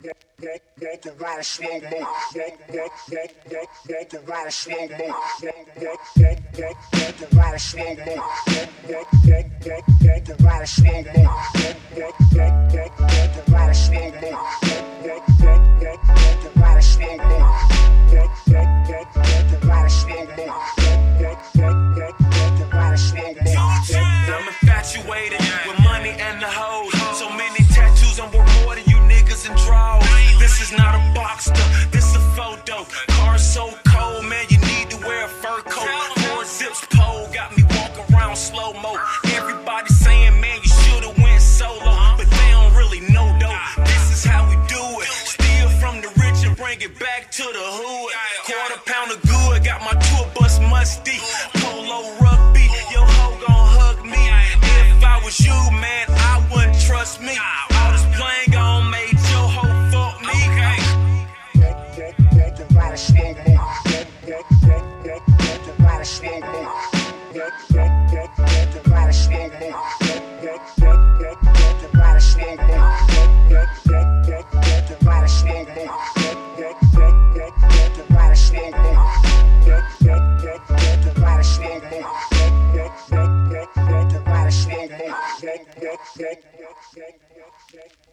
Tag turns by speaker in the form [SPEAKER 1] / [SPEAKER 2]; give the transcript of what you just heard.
[SPEAKER 1] Walk around slow mo. Walk around slow mo. Walk around slow mo. Walk around slow mo. Walk around slow mo. Walk around slow mo. Walk around slow mo. Walk around slow mo.
[SPEAKER 2] I'm infatuated with money and the hoes. So many tattoos, I'm worth more than you niggas and draws. This is not a boxer, this a photo. Car so cold, man, you need to wear a fur coat. 4 zips pole, got me walking around slow-mo. Everybody saying, man, you should've went solo. But they don't really know, though. This is how we do it. Steal from the rich and bring it back to the hood. Quarter pound of good, got my tour bus musty. Polo rugby, your hoe gon' hug me. If I was you, man, I wouldn't trust me. All this playing on made your hoe fuck me.
[SPEAKER 1] Walk around slow mo. Walk around slow mo. Walk around slow mo. Walk around slow mo. Walk around slow mo. Walk around slow mo. Walk around slow mo. Walk around slow mo.